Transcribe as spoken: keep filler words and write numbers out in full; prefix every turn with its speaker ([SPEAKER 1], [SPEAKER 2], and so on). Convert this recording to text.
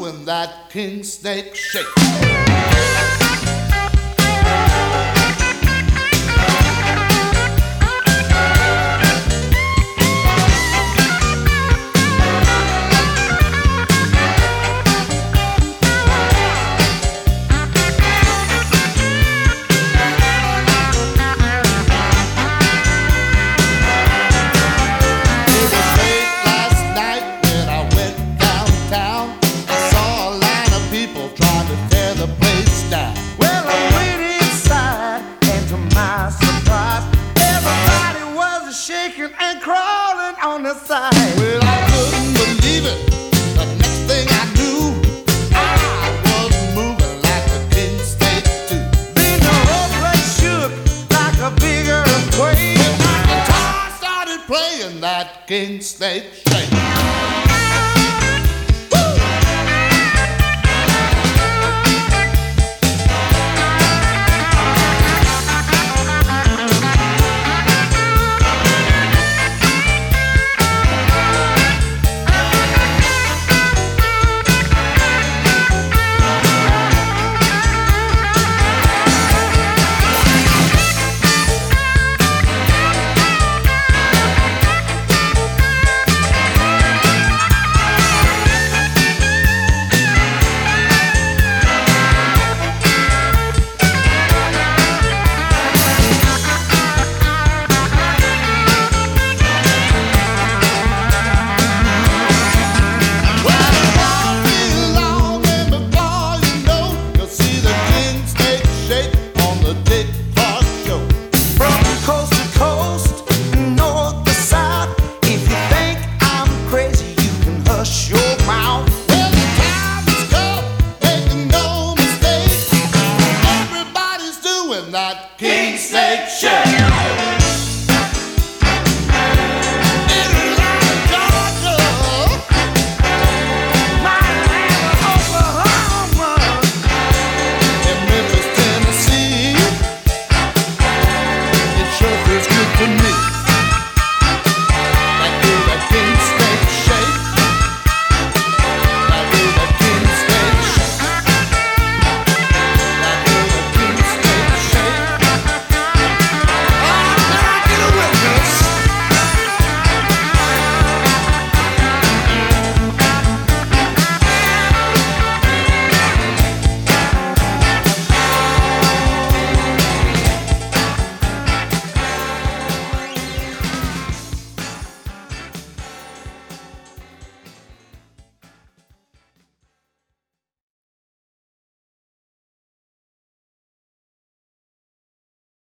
[SPEAKER 1] doing that king snake shake.
[SPEAKER 2] And crawling on the side.
[SPEAKER 1] Well, I couldn't believe it. The next thing I knew, I was moving like a king snake too.
[SPEAKER 2] Then the whole place shook like a big earthquake.
[SPEAKER 1] And my guitar started playing that king snake.